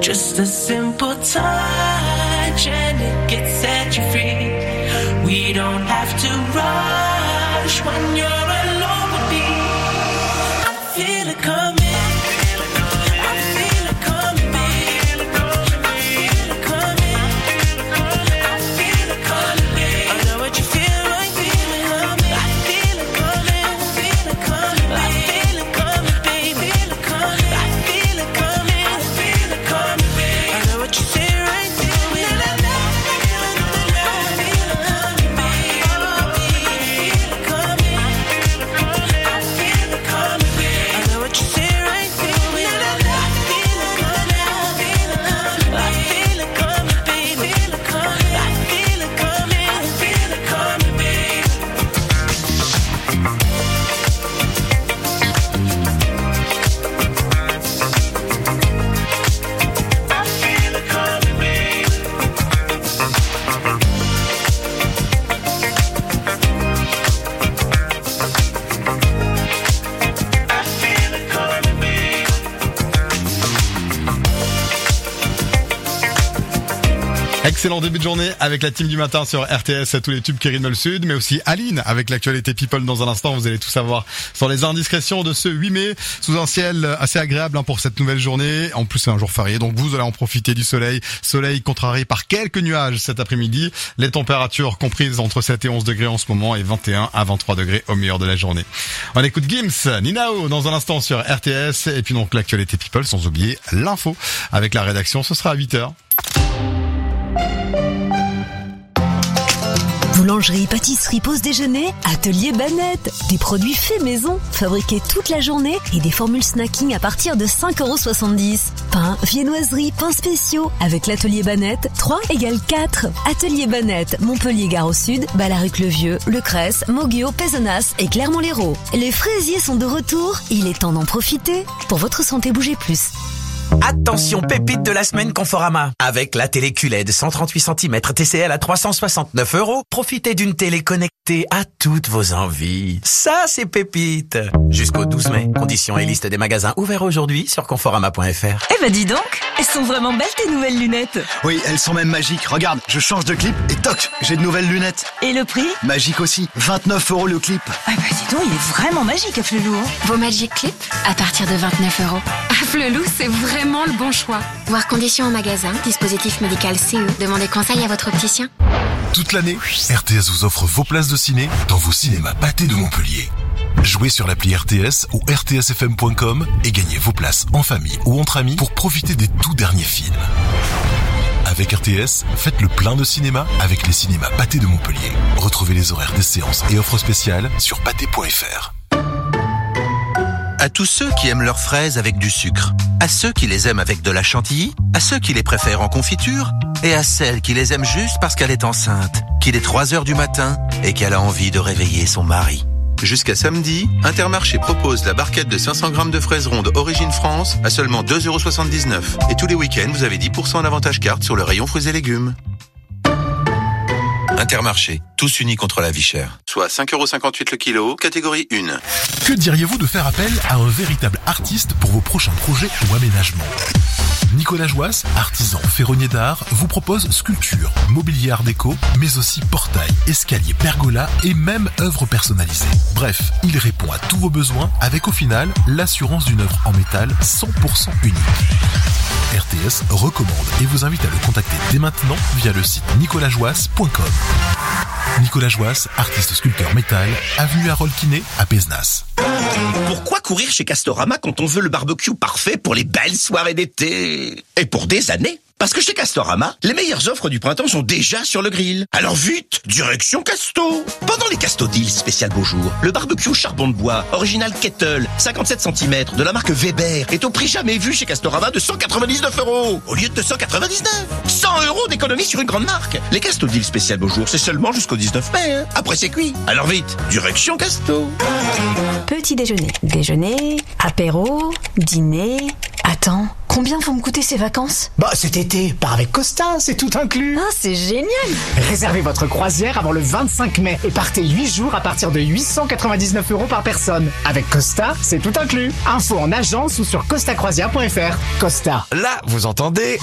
Just a simple touch and it gets set you free. We don't have to rush when you're alone with me. I feel it coming. Excellent début de journée avec la team du matin sur R T S, tous les tubes qui rythment le sud, mais aussi Aline avec l'actualité People dans un instant. Vous allez tout savoir sur les indiscrétions de ce huit mai, sous un ciel assez agréable pour cette nouvelle journée. En plus, c'est un jour férié, donc vous allez en profiter du soleil. Soleil contrarié par quelques nuages cet après-midi. Les températures comprises entre sept et onze degrés en ce moment et vingt et un à vingt-trois degrés au meilleur de la journée. On écoute Gims, Ninao dans un instant sur R T S, et puis donc l'actualité People, sans oublier l'info avec la rédaction. Ce sera à huit heures. Boulangerie, pâtisserie, pause déjeuner, Atelier Banette. Des produits faits maison, fabriqués toute la journée et des formules snacking à partir de cinq euros soixante-dix. Pain, viennoiserie, pains spéciaux. Avec l'Atelier Banette, trois égale quatre. Atelier Banette, Montpellier Gare au Sud, Ballaruc-le-Vieux, Le Cresse, Moguio, Pézenas et Clermont-Lérault. Les fraisiers sont de retour, il est temps d'en profiter. Pour votre santé, bougez plus. Attention, pépite de la semaine Conforama. Avec la télé Q L E D cent trente-huit centimètres T C L à trois cent soixante-neuf euros, profitez d'une télé connectée à toutes vos envies. Ça, c'est pépite. Jusqu'au douze mai, conditions et liste des magasins ouverts aujourd'hui sur conforama point f r. Eh ben dis donc, elles sont vraiment belles tes nouvelles lunettes. Oui, elles sont même magiques. Regarde, je change de clip et toc, j'ai de nouvelles lunettes. Et le prix? Magique aussi, vingt-neuf euros le clip. Ah bah dis donc, il est vraiment magique à Flelou. Hein. Vos Magic Clip à partir de vingt-neuf euros. À Flelou, c'est vraiment le bon choix. Voir conditions en magasin, dispositif médical C E. Demandez conseil à votre opticien. Toute l'année, R T S vous offre vos places de ciné dans vos cinémas pâtés de Montpellier. Jouez sur l'appli R T S ou r t s f m point com et gagnez vos places en famille ou entre amis pour profiter des tout derniers films. Avec R T S, faites le plein de cinéma avec les cinémas pâtés de Montpellier. Retrouvez les horaires des séances et offres spéciales sur pâté point f r. À tous ceux qui aiment leurs fraises avec du sucre, à ceux qui les aiment avec de la chantilly, à ceux qui les préfèrent en confiture, et à celle qui les aime juste parce qu'elle est enceinte, qu'il est trois heures du matin et qu'elle a envie de réveiller son mari. Jusqu'à samedi, Intermarché propose la barquette de cinq cents grammes de fraises rondes Origine France à seulement deux euros soixante-dix-neuf. Et tous les week-ends, vous avez dix pour cent d'avantage carte sur le rayon fruits et légumes. Intermarché, tous unis contre la vie chère. Soit cinq euros cinquante-huit le kilo, catégorie un. Que diriez-vous de faire appel à un véritable artiste pour vos prochains projets ou aménagements ? Nicolas Joas, artisan ferronnier d'art, vous propose sculpture, mobilier art déco, mais aussi portail, escalier, pergola et même œuvres personnalisées. Bref, il répond à tous vos besoins avec au final l'assurance d'une œuvre en métal cent pour cent unique. R T S recommande et vous invite à le contacter dès maintenant via le site nicolas joas point com. Nicolas Joas, artiste sculpteur métal, avenue Harold Quinet à Pézenas. Pourquoi courir chez Castorama quand on veut le barbecue parfait pour les belles soirées d'été? Et pour des années? Parce que chez Castorama, les meilleures offres du printemps sont déjà sur le grill. Alors vite, direction Casto. Pendant les Casto Deals spécial beau jour, le barbecue charbon de bois, original Kettle, cinquante-sept centimètres, de la marque Weber, est au prix jamais vu chez Castorama de cent quatre-vingt-dix-neuf euros. Au lieu de deux cent quatre-vingt-dix-neuf. cent euros d'économie sur une grande marque. Les Casto Deals spécial beau jour, c'est seulement jusqu'au dix-neuf mai. Hein. Après c'est cuit. Alors vite, direction Casto. Petit déjeuner, déjeuner, apéro, dîner, Attends, combien vont me coûter ces vacances? Bah cet été, pars avec Costa, c'est tout inclus. Ah, c'est génial. Réservez votre croisière avant le vingt-cinq mai et partez huit jours à partir de huit cent quatre-vingt-dix-neuf euros par personne. Avec Costa, c'est tout inclus. Info en agence ou sur costa croisière point f r. Costa. Là, vous entendez?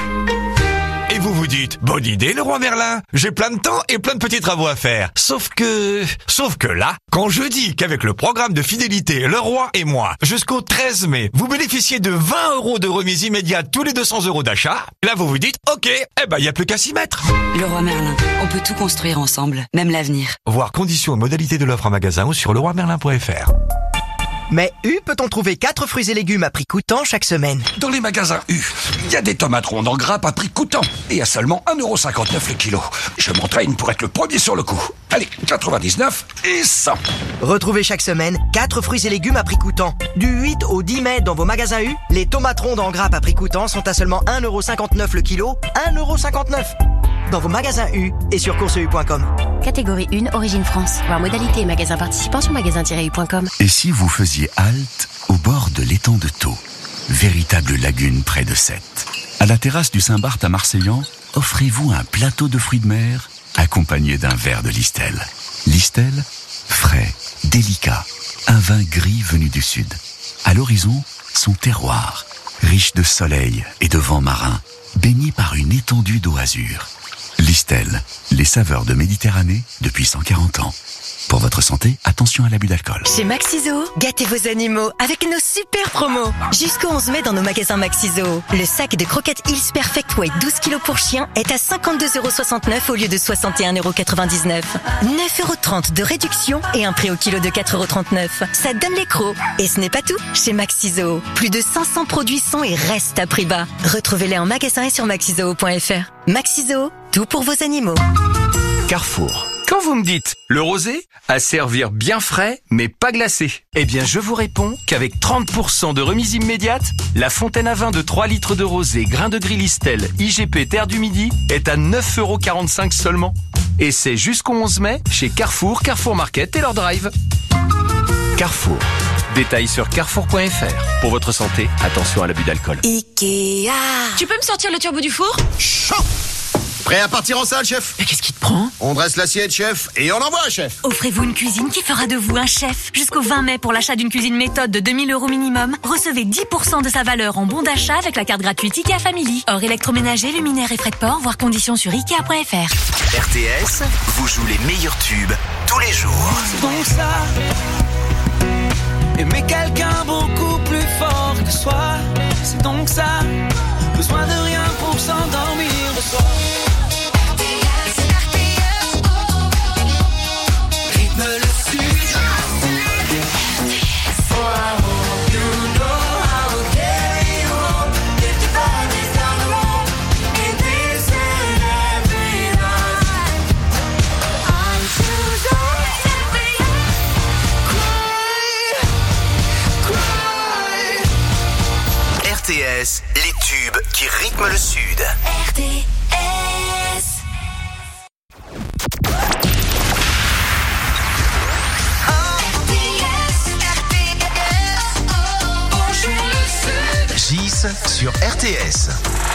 Et vous vous dites, bonne idée le roi Merlin, j'ai plein de temps et plein de petits travaux à faire. Sauf que... Sauf que là, quand je dis qu'avec le programme de fidélité Le Roi et moi, jusqu'au treize mai, vous bénéficiez de vingt euros de remise immédiate tous les deux cents euros d'achat, là vous vous dites, ok, eh ben y a plus qu'à s'y mettre. Le Roi Merlin, on peut tout construire ensemble, même l'avenir. Voir conditions et modalités de l'offre en magasin ou sur le roi merlin point f r. Mais U peut-on trouver quatre fruits et légumes à prix coûtant chaque semaine? Dans les magasins U, il y a des tomates rondes en grappe à prix coûtant et à seulement un euro cinquante-neuf le kilo. Je m'entraîne pour être le premier sur le coup. Allez, quatre-vingt-dix-neuf et cent. Retrouvez chaque semaine quatre fruits et légumes à prix coûtant. Du huit au dix mai dans vos magasins U, les tomates rondes en grappe à prix coûtant sont à seulement un euro cinquante-neuf le kilo. un euro cinquante-neuf dans vos magasins U et sur course u point com. Catégorie un, Origine France. Voir modalité et magasins participants sur magasin tiret u point com. Et si vous faisiez halte au bord de l'étang de Thau, véritable lagune près de Sète. À la terrasse du Saint-Barth à Marseillan, offrez-vous un plateau de fruits de mer accompagné d'un verre de Listel. Listel, frais, délicat, un vin gris venu du sud. À l'horizon, son terroir, riche de soleil et de vent marin, baigné par une étendue d'eau azur. Listel, les saveurs de Méditerranée depuis cent quarante ans. Pour votre santé, attention à l'abus d'alcool. Chez Maxiso, gâtez vos animaux avec nos super promos. Jusqu'au onze mai dans nos magasins Maxiso, le sac de croquettes Hills Perfect Weight douze kilos pour chien est à cinquante-deux euros soixante-neuf au lieu de soixante et un euros quatre-vingt-dix-neuf. neuf euros trente de réduction et un prix au kilo de quatre euros trente-neuf. Ça donne les crocs. Et ce n'est pas tout. Chez Maxiso, plus de cinq cents produits sont et restent à prix bas. Retrouvez-les en magasin et sur maxizoo point f r. Maxiso, tout pour vos animaux. Carrefour. Quand vous me dites le rosé, à servir bien frais mais pas glacé, eh bien je vous réponds qu'avec trente pour cent de remise immédiate, la fontaine à vin de trois litres de rosé, grain de gris Listel, I G P Terre du Midi est à neuf euros quarante-cinq seulement. Et c'est jusqu'au onze mai chez Carrefour, Carrefour Market et leur drive. Carrefour. Détails sur carrefour point f r. Pour votre santé, attention à l'abus d'alcool. Ikea. Tu peux me sortir le turbo du four? Chaud. Prêt à partir en salle, chef? Mais qu'est-ce qui te prend? On dresse l'assiette, chef, et on envoie, chef. Offrez-vous une cuisine qui fera de vous un chef. Jusqu'au vingt mai, pour l'achat d'une cuisine méthode de deux mille euros minimum, recevez dix pour cent de sa valeur en bon d'achat avec la carte gratuite Ikea Family. Hors électroménager, luminaire et frais de port, voir conditions sur ikea point f r. R T S vous joue les meilleurs tubes tous les jours. C'est donc ça, aimer quelqu'un beaucoup plus fort que soi. C'est donc ça, besoin de rien pour s'endormir le soir. R T S, les tubes qui rythment le Sud. R T S. Gis sur R T S.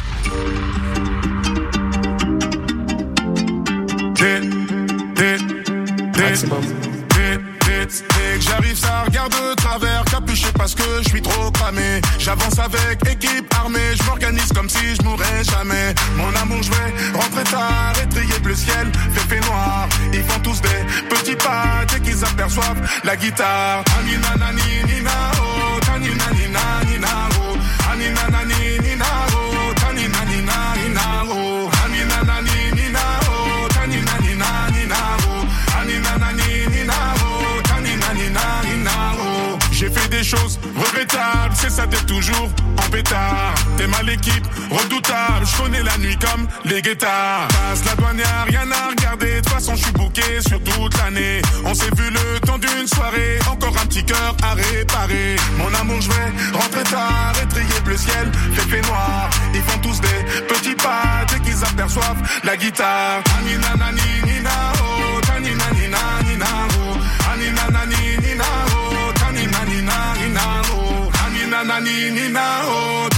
Dès que j'arrive, ça regarde de travers, capuché parce que je suis trop cramé. J'avance avec équipe armée, je m'organise comme si je mourrais jamais. Mon amour, je vais rentrer tard, étrier le ciel, fait fait noir. Ils font tous des petits pas dès qu'ils aperçoivent la guitare. Anina nani nina oh, tanina nina nina oh, anina nani nina oh, tanina nina nina oh, anina nani nina oh, tanina nina nina oh, anina nani nina oh, tanina nina nina oh. J'ai fait des choses regrettables, c'est ça t'es toujours en pétard. T'es mal l'équipe, redoutable, je connais la nuit comme les guettards. Passe la douane, y'a rien à regarder, de toute façon je suis bouqué sur toute l'année. On s'est vu le temps d'une soirée, encore un petit cœur à réparer. Mon amour, je vais rentrer tard, étrier bleu ciel, fait fait noir. Ils font tous des petits pas dès qu'ils aperçoivent la guitare. Anina nani nina oh, tanina nina nina oh, anina nani nina oh, tanina nina nina oh, anina nani nina oh.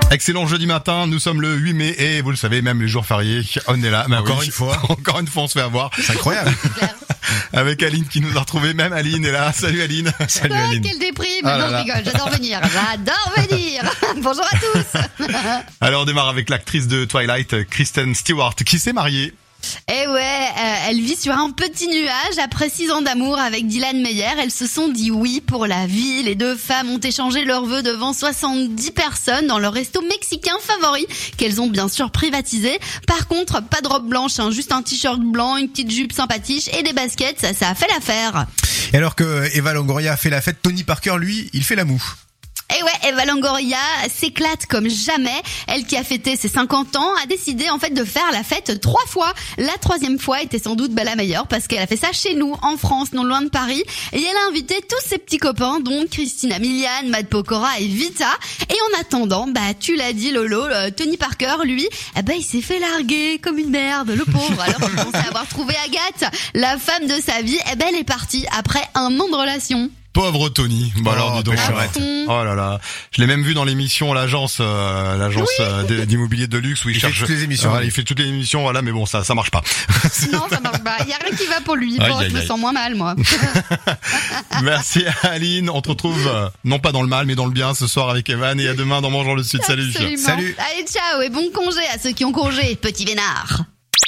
Excellent jeudi matin, nous sommes le huit mai et vous le savez, même les jours fériés, on est là. Bah encore oui, une fois. Encore une fois, on se fait avoir. C'est incroyable. Avec Aline qui nous a retrouvés, même Aline est là. Salut Aline. Salut Quoi, Aline. Quelle déprime. Ah non, là je là. rigole, j'adore venir. J'adore venir. Bonjour à tous. Alors on démarre avec l'actrice de Twilight, Kristen Stewart, qui s'est mariée. Eh ouais, euh, elle vit sur un petit nuage. Après six ans d'amour avec Dylan Meyer, elles se sont dit oui pour la vie. Les deux femmes ont échangé leurs vœux devant soixante-dix personnes dans leur resto mexicain favori, qu'elles ont bien sûr privatisé. Par contre, pas de robe blanche, hein, juste un t-shirt blanc, une petite jupe sympathique et des baskets, ça, ça a fait l'affaire. Et alors que Eva Longoria a fait la fête, Tony Parker, lui, il fait la moue. Et ouais, Eva Longoria s'éclate comme jamais. Elle qui a fêté ses cinquante ans a décidé en fait de faire la fête trois fois. La troisième fois était sans doute bah, la meilleure parce qu'elle a fait ça chez nous, en France, non loin de Paris. Et elle a invité tous ses petits copains, dont Christina Milian, Matt Pokora et Vita. Et en attendant, bah tu l'as dit Lolo, le Tony Parker, lui, eh ben il s'est fait larguer comme une merde, le pauvre. Alors qu'il pensait avoir trouvé Agathe, la femme de sa vie, eh ben elle est partie après un an de relation. Pauvre Tony. Bah Oh, alors dis donc. pécherette. Oh là là. Je l'ai même vu dans l'émission l'agence euh, l'agence Oui. euh, d- d'immobilier de luxe où il, Il fait cherche toutes les émissions. Voilà, il fait toutes les émissions voilà mais bon ça ça marche pas. Non, ça marche pas. Il y a rien qui va pour lui. Aïe, Bon, aïe, je me aïe. sens moins mal, moi. Merci Aline, on te retrouve euh, non pas dans le mal mais dans le bien ce soir avec Evan et à demain dans Mangeant le Sud. Salut. Absolument. Salut. Allez, ciao et bon congé à ceux qui ont congé. Petit vénard.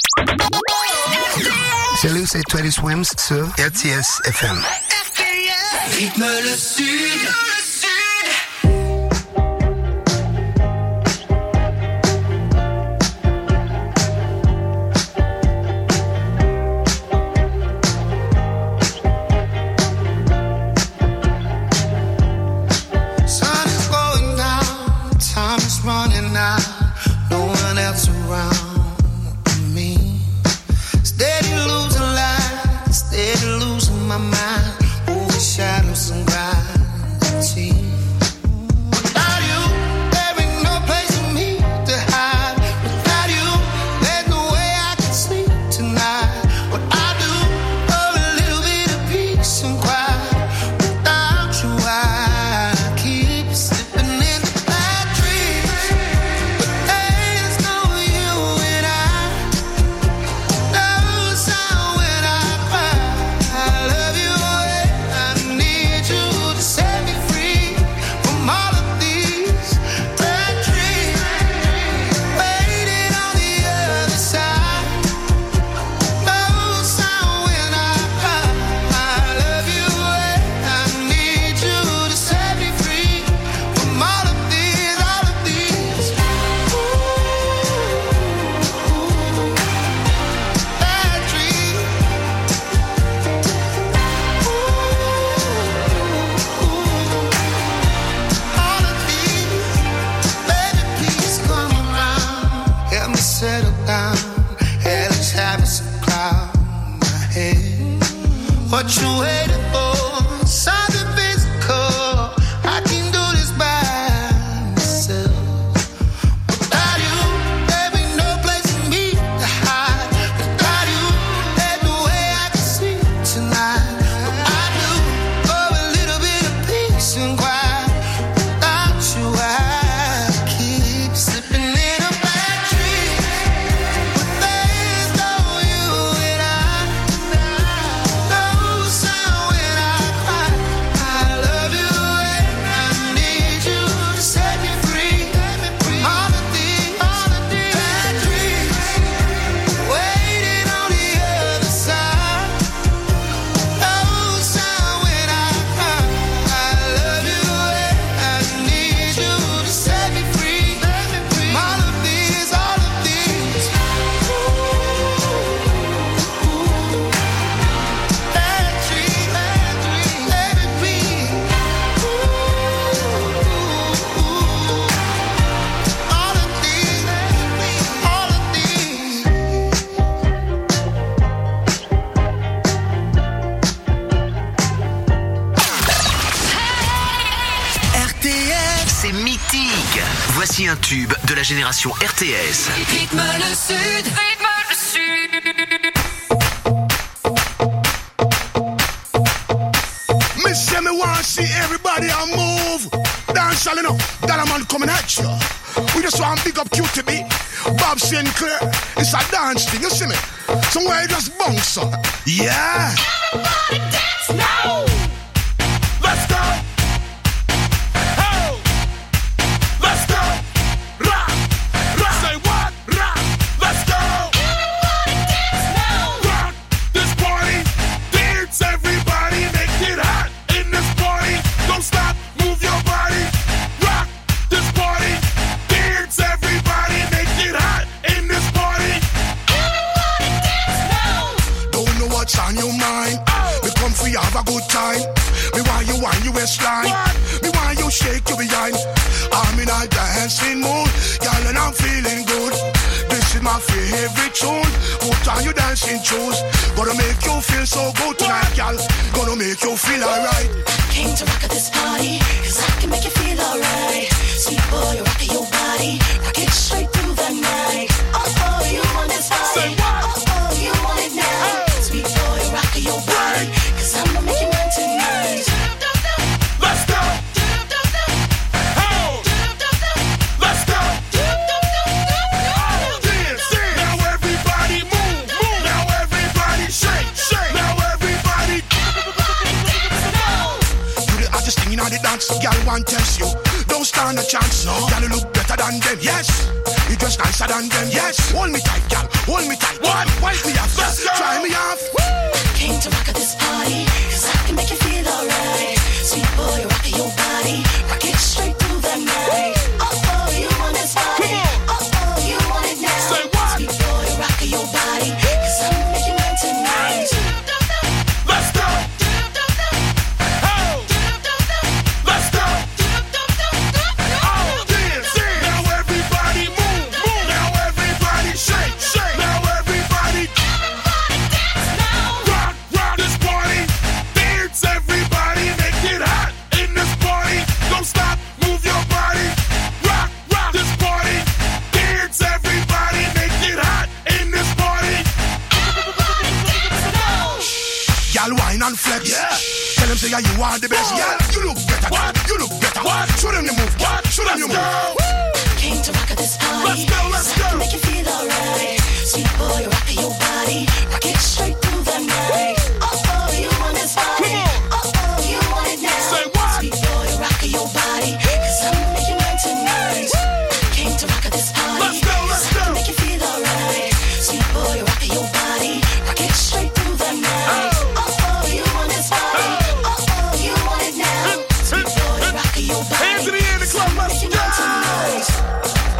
Salut, c'est Teddy Swims sur R T S F M. Rythme le sud. Sun is going down, time is running out, no one else around but me. Steady losing light, steady losing my mind, over shadows and gravity. Without you, there ain't no place for me to hide. Without you, there's no way I can sleep tonight. What I do, oh, a little bit of peace and quiet. Without you, I keep slipping into bad dreams. But there's no you and I. No sound when I cry. I love you and I need you to set me free from all of these bad dreams. Waiting on the other side. No sound when I cry. I love you and I need you to set me free from all of these, all of these. Bad dreams. All of these. Baby, please come around. Help me settle down. Hell is having some cloud in my head. What you waiting for? Something physical. I can do this by myself. Without you, there ain't no place for me to hide. Without you, there's no way I can sleep tonight. But I do, oh, a little bit of peace and quiet. Without you, I keep slipping in a bad dream. But there's no you and I. No sound when I cry. I love you and I need you to set me free. All of these, all of these bad dreams. Waiting on the other side. No sound when I cry. I love you and I need you to set me free. All of these, all of these. Bad dreams, bad dreams, let it be. All of these, all of these. R T S, c'est mythique. Voici un tube de la génération R T S. Rythme le sud. Rythme le sud. Me say me want see everybody a move. Dance all enough. That a man coming at you. We just want big up Q T B, Bob Sinclair. It's a dance thing, you see me? Somewhere you just bounce up. Yeah. Everybody dance now. Let's go. Oh. Let's go. Rock. Rock. Say what? Rock. Let's go. Everybody dance now. Rock this party. Dance everybody. Make it hot in this party. Don't stop. Move your body. Rock this party. Dance everybody. Make it hot in this party. Everybody dance now. Don't know what's on your mind. We come for you, have a good time. Me want you on your waistline. Me want you shake your behind. I'm in a dancing mood, girl, and I'm feeling good. This is my favorite tune. Put on your dancing shoes. Gonna make you feel so good tonight, girl. Gonna make you feel alright. Came to rock at this party, cause I can make you feel alright. Sweet boy, rock your body, rock it straight through the night. Oh, oh, you want this body. Say what? Oh, oh, you want it now. Hey. Sweet boy, rock your body, cause I'ma make you mine tonight. Let's go. Oh. Let's go. Oh, dance, dance. Now everybody move, move. Now everybody shake, shake. Now everybody. Do the hottest thing in the dance, girl, want test you. Don't stand a chance, no. Girl, you look better than them, yes. You dress nicer than them, yes. Hold me tight, girl, hold me tight. What? Wipe me off, try me off. Woo! Came to rock at this party, cause I can make you feel alright. Sweet boy, rock your body, rock it straight through the night. Oh, oh, you want this body. Oh, oh, you want it now. Say what? Sweet boy, rock your body, cause I'ma make you mine tonight. Let's go. Oh. Let's go. Oh, dance, dance. Now everybody move, move. Now everybody shake, shake. Now everybody. Rock, rock this party. Dance everybody. Make it hot in this party. Don't stop, move your body. Rock, rock this party. Dance everybody. Make it hot in this party. Y'all wine and flex. Yeah. Tell them say yeah, you are the best. Yeah, you look better. What? You look better. What? Show them you move. What? Show them you move. Woo!